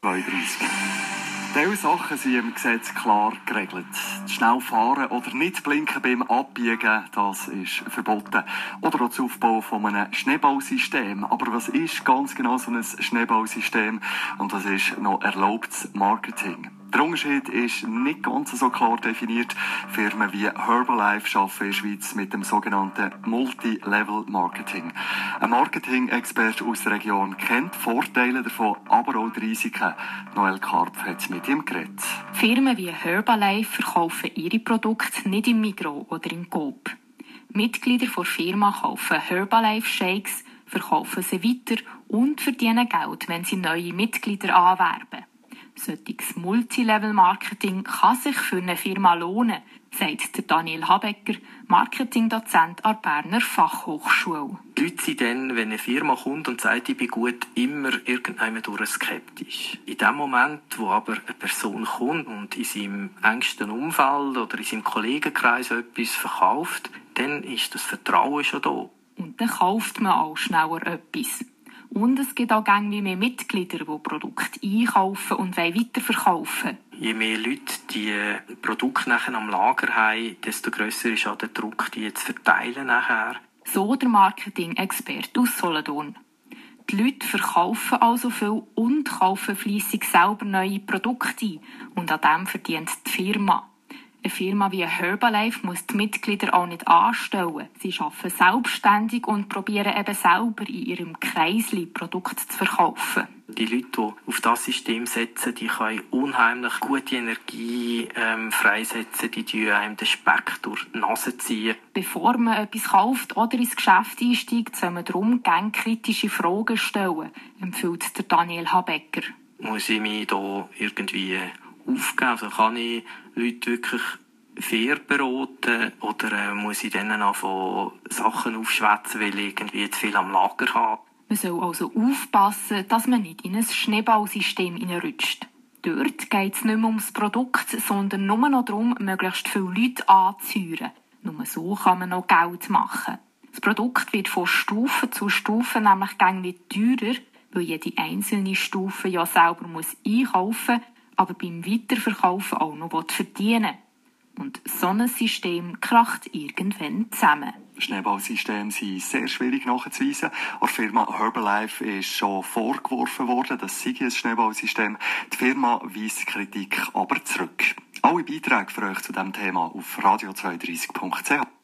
32. Diese Sachen sind im Gesetz klar geregelt. Schnell fahren oder nicht blinken beim Abbiegen, das ist verboten. Oder auch das Aufbau von einem Schneeballsystem. Aber was ist ganz genau so ein Schneeballsystem? Und das ist noch erlaubtes Marketing. Der Unterschied ist nicht ganz so klar definiert. Firmen wie Herbalife arbeiten in der Schweiz mit dem sogenannten Multi-Level-Marketing. Ein Marketing-Experte aus der Region kennt die Vorteile davon, aber auch die Risiken. Noel Karpf hat mit ihm geredet. Firmen wie Herbalife verkaufen ihre Produkte nicht im Migros oder im Coop. Mitglieder der Firma kaufen Herbalife-Shakes, verkaufen sie weiter und verdienen Geld, wenn sie neue Mitglieder anwerben. Solches Multilevel-Marketing kann sich für eine Firma lohnen, sagt der Daniel Habecker, Marketingdozent an der Berner Fachhochschule. Die Leute sind dann, wenn eine Firma kommt und sagt, ich bin gut, immer irgendjemand durch skeptisch. In dem Moment, wo aber eine Person kommt und in seinem engsten Umfeld oder in seinem Kollegenkreis etwas verkauft, dann ist das Vertrauen schon da. Und dann kauft man auch schneller etwas. Und es gibt auch gängig mehr Mitglieder, die Produkte einkaufen und weiterverkaufen. Je mehr Leute die Produkte nachher am Lager haben, desto grösser ist auch der Druck, die zu verteilen nachher. So der Marketing-Experte aus Solothurn. Die Leute verkaufen also viel und kaufen fleissig selber neue Produkte ein. Und an dem verdient die Firma. Eine Firma wie Herbalife muss die Mitglieder auch nicht anstellen. Sie arbeiten selbstständig und probieren eben selber in ihrem Kreisli Produkte zu verkaufen. Die Leute, die auf das System setzen, die können unheimlich gute Energie freisetzen, die ziehen einem den Speck durch die Nase ziehen. Bevor man etwas kauft oder ins Geschäft einsteigt, soll man darum gerne kritische Fragen stellen, empfiehlt der Daniel Habecker. Muss ich mich da irgendwie aufgeben? Also kann ich Leute wirklich fair beraten oder muss ich denen anfangen, Sachen aufschwätzen, weil ich irgendwie zu viel am Lager habe? Man soll also aufpassen, dass man nicht in ein Schneeballsystem hineinrutscht. Dort geht es nicht mehr ums Produkt, sondern nur noch darum, möglichst viele Leute anzuheuern. Nur so kann man noch Geld machen. Das Produkt wird von Stufe zu Stufe nämlich gängig teurer, weil jede einzelne Stufe ja selber einkaufen muss, aber beim Weiterverkaufen auch noch verdienen. Und so ein System kracht irgendwann zusammen. Schneeballsysteme sind sehr schwierig nachzuweisen. Der Firma Herbalife ist schon vorgeworfen worden, das sei ein Schneeballsystem. Die Firma weist die Kritik aber zurück. Alle Beiträge für euch zu diesem Thema auf radio32.ch.